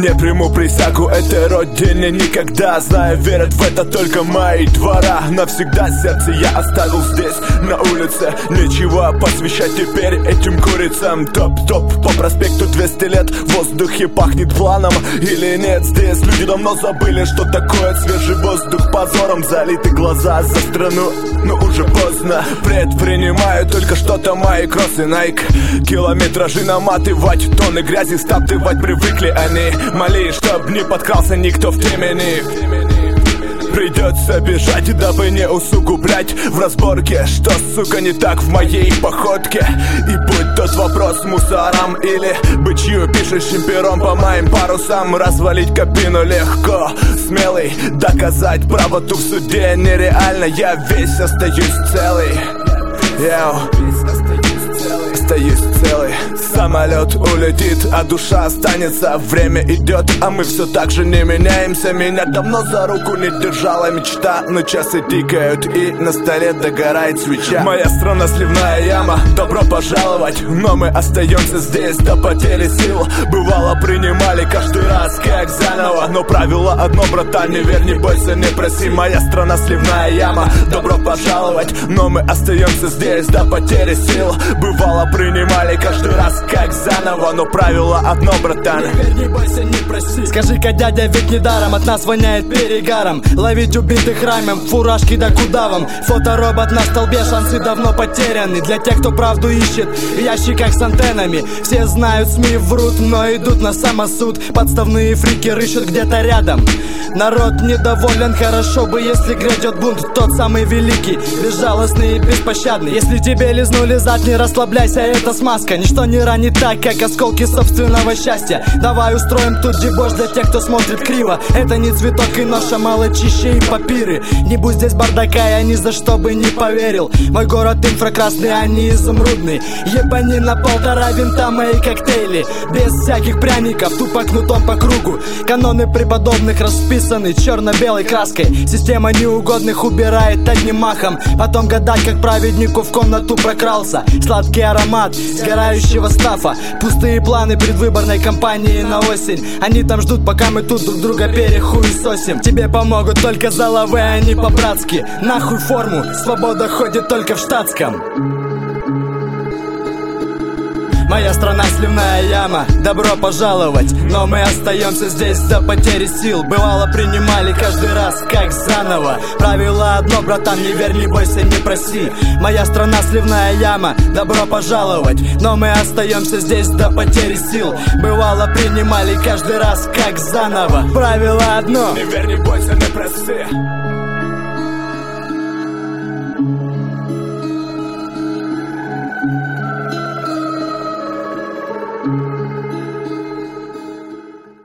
Не приму присягу этой родине никогда. Знаю, верят в это только мои двора. Навсегда сердце я оставил здесь, на улице. Нечего посвящать теперь этим курицам. Топ-топ по проспекту 200 лет. В воздухе пахнет планом или нет? Здесь люди давно забыли, что такое свежий воздух. Позором залиты глаза за страну, но уже поздно. Предпринимаю только что-то мои кроссы Nike. Километражи наматывать, тонны грязи стаптывать привыкли они. Моли, чтоб не подкрался никто в темени. Придется бежать, дабы не усугублять в разборке, что, сука, не так в моей походке. И будь тот вопрос мусором или бычью пишущим пером по моим парусам. Развалить кабину легко, смелый, доказать правоту в суде нереально. Я весь остаюсь целый. Остаюсь целый. Самолет улетит, а душа останется. Время идет, а мы все так же не меняемся. Меня давно за руку не держала мечта, но часы тикают и на столе догорает свеча. Моя страна сливная яма, добро пожаловать. Но мы остаемся здесь до потери сил. Бывало принимали каждый раз как заново, но правило одно, братан, не верь, не бойся, не проси. Моя страна сливная яма, добро пожаловать. Но мы остаемся здесь до потери сил. Бывало принимали каждый раз как заново, но правило одно, братан, не верь, не бойся, не проси. Скажи-ка, дядя, ведь недаром от нас воняет перегаром. Ловить убитых рамем, фуражки да куда вам. Фоторобот на столбе, шансы давно потеряны. Для тех, кто правду ищет в ящиках с антеннами. Все знают, СМИ врут, но идут на самосуд. Подставные фрики рыщут где-то рядом. Народ недоволен, хорошо бы, если грядет бунт. Тот самый великий, безжалостный и беспощадный. Если тебе лизнули зад, не расслабляйся, это смазка. Ничто не ранит так, как осколки собственного счастья. Давай устроим тут дебош для тех, кто смотрит криво. Это не цветок и ноша, мало чище и папиры. Не будь здесь бардака, я ни за что бы не поверил. Мой город инфракрасный, а не изумрудный. Ебани на 1,5 винта мои коктейли. Без всяких пряников, тупо кнутом по кругу. Каноны преподобных расписаны черно-белой краской. Система неугодных убирает одним махом. Потом гадать, как праведнику в комнату прокрался. Сладкий аромат сгорающего стафа. Пустые планы предвыборной кампании на осень. Они там ждут, пока мы тут друг друга перехуесосим. Тебе помогут только заловы, а не по-братски. Нахуй форму, свобода ходит только в штатском. Моя страна сливная яма, добро пожаловать. Но мы остаемся здесь до потери сил. Бывало принимали каждый раз как заново. Правило одно, братан, не верь, не бойся, не проси. Моя страна сливная яма, добро пожаловать. Но мы остаемся здесь до потери сил. Бывало принимали каждый раз как заново. Правило одно, не верь, не бойся, не проси.